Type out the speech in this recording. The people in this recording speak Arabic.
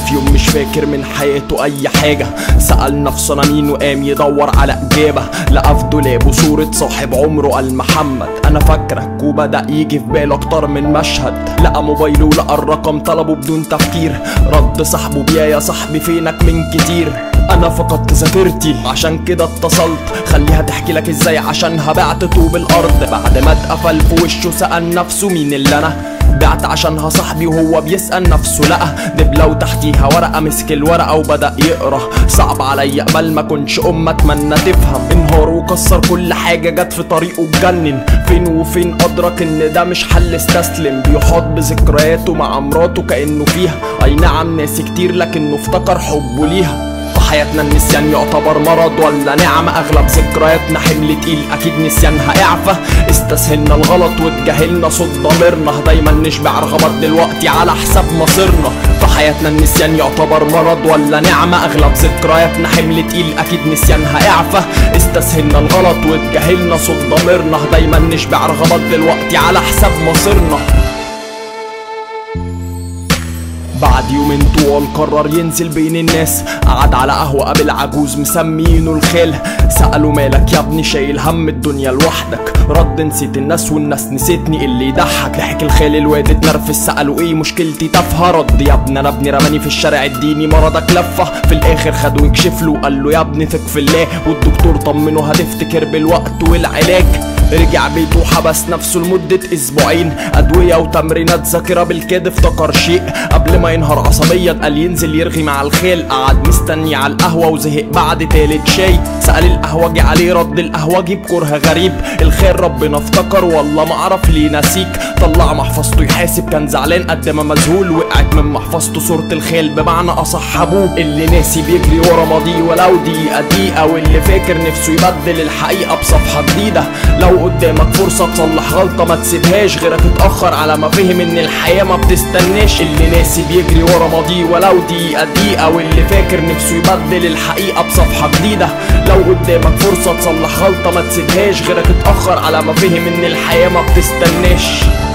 في يوم مش فاكر من حياته اي حاجة، سأل نفسه انا مين وقام يدور على اجابة، لقى في دولابه صورة صاحب عمره قال محمد انا فاكرك، وبدأ يجي في باله اكتر من مشهد، لقى موبايله ولقى الرقم طلبه بدون تفكير، رد صاحبه بيا يا صاحبي فينك من كتير، انا فقدت ذاكرتي عشان كده اتصلت، خليها تحكي لك ازاي عشان هبعت طوب الارض، بعد ما اتقفل في وشه سأل نفسه مين اللي انا بعت عشانها صاحبي، وهو بيسأل نفسه لقى دبلة وتحتيها ورقة، مسك الورقة وبدأ يقرا، صعب عليا قبل ما كنش اتمنى تفهم، انهار وكسر كل حاجة جت في طريقه اتجنن، فين وفين ادرك ان ده مش حل، استسلم بيحاط بذكرياته مع مراته كأنه فيها، اي نعم ناسي كتير لكنه افتكر حبه ليها. حياتنا النسيان يعتبر مرض ولا نعمة؟ اغلب ذكرياتنا حمل تقيل اكيد نسيانها اعفى، استسهلنا الغلط واتجاهلنا صوت ضميرنا، دايما نشبع رغبات دلوقتي على حساب مصيرنا. فحياتنا النسيان يعتبر مرض ولا نعمة؟ اغلب ذكرياتنا حمل تقيل اكيد نسيانها اعفى، استسهلنا الغلط واتجاهلنا صوت ضميرنا، دايما نشبع رغبات دلوقتي على حساب مصيرنا. بعد يومين طوال قرر ينزل بين الناس، قعد على قهوة قابل عجوز مسمينه الخال، سأله مالك يا ابني شايل هم الدنيا لوحدك؟ رد نسيت الناس والناس نسيتني اللي يضحك، ضحك الخال الواد اتنرفز سأله ايه مشكلتي تافهة؟ رد يا ابني انا ابني رماني في الشارع اديني مرضك لفة، في الاخر خده وكشف له وقال له يا ابني ثق في الله، والدكتور طمنه هتفتكر بالوقت والعلاج، رجع بيته وحبس نفسه لمدة اسبوعين، ادوية وتمرينات ذاكرة بالكاد افتكر شيء، قبل ما ينهار عصبيا قال ينزل يرغي مع الخال، قعد مستني على القهوة وزهق بعد تالت شاي، سأل القهوجي عليه رد القهوجي بكره غريب، الخال ربنا افتكر والله ما اعرف ليه نسيك، طلع محفظته يحاسب كان زعلان قد ما مذهول، وقعت من محفظته صورة الخال بمعنى اصح ابوه، اللي ناسي بيجري ورا ماضيه ولو دقيقة دقيقة، واللي فاكر نفسه يبدل الحقيقة بصفحة جديدة، لو قدامك فرصة تصلح غلطة ما تسيبهاش، غيرك اتأخر على ما فهم ان الحياة ما بتستناش، اللي ناسي بيجري ورا ماضيه ولو دقيقة دقيقة، واللي فاكر نفسه يبدل الحقيقة بصفحة جديدة، لو قدامك فرصة تصلح غلطة ما تسيبهاش، غيرك اتأخر على ما فهم ان الحياة ما بتستناش.